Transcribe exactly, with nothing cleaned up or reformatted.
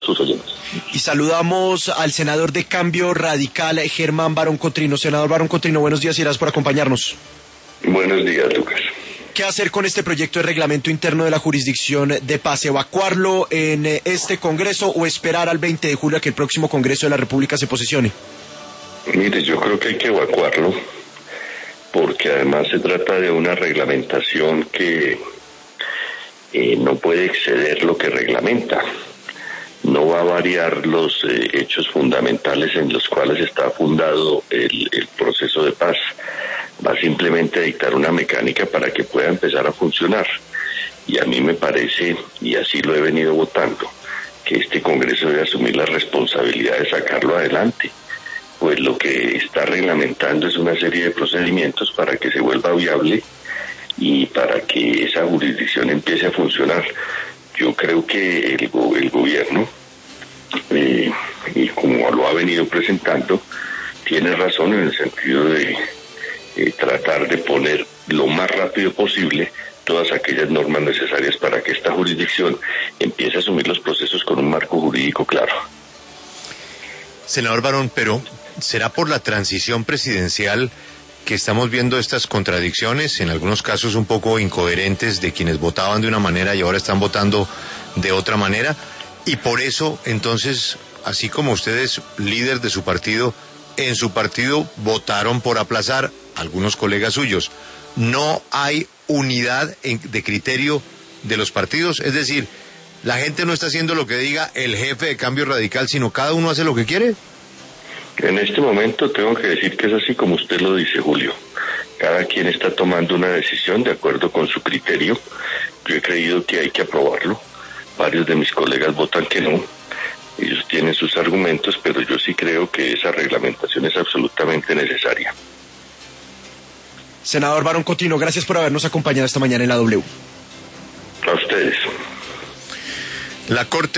sus oyentes. Y saludamos al senador de Cambio Radical, Germán Barón Cotrino. Senador Barón Cotrino, buenos días y gracias por acompañarnos. Buenos días, Lucas. ¿Qué hacer con este proyecto de reglamento interno de la jurisdicción de paz? ¿Evacuarlo en este Congreso o esperar al veinte de julio a que el próximo Congreso de la República se posicione? Mire, yo creo que hay que evacuarlo, porque además se trata de una reglamentación que eh, no puede exceder lo que reglamenta. No va a variar los eh, hechos fundamentales en los cuales está fundado el, el proceso de paz. Va simplemente a dictar una mecánica para que pueda empezar a funcionar. Y a mí me parece, y así lo he venido votando, que este Congreso debe asumir la responsabilidad de sacarlo adelante. Pues lo que está reglamentando es una serie de procedimientos para que se vuelva viable y para que esa jurisdicción empiece a funcionar. Yo creo que el, el gobierno, eh, y como lo ha venido presentando, tiene razón en el sentido de eh, tratar de poner lo más rápido posible todas aquellas normas necesarias para que esta jurisdicción empiece a asumir los procesos con un marco jurídico claro. Senador Barón, pero ¿será por la transición presidencial que estamos viendo estas contradicciones, en algunos casos un poco incoherentes, de quienes votaban de una manera y ahora están votando de otra manera? Y por eso, entonces, así como usted es líder de su partido, en su partido votaron por aplazar algunos colegas suyos. ¿No hay unidad en, de criterio de los partidos? Es decir, la gente no está haciendo lo que diga el jefe de Cambio Radical, sino cada uno hace lo que quiere. En este momento tengo que decir que es así como usted lo dice, Julio. Cada quien está tomando una decisión de acuerdo con su criterio. Yo he creído que hay que aprobarlo. Varios de mis colegas votan que no. Ellos tienen sus argumentos, pero yo sí creo que esa reglamentación es absolutamente necesaria. Senador Barón Cotrino, gracias por habernos acompañado esta mañana en la W. A ustedes. La Corte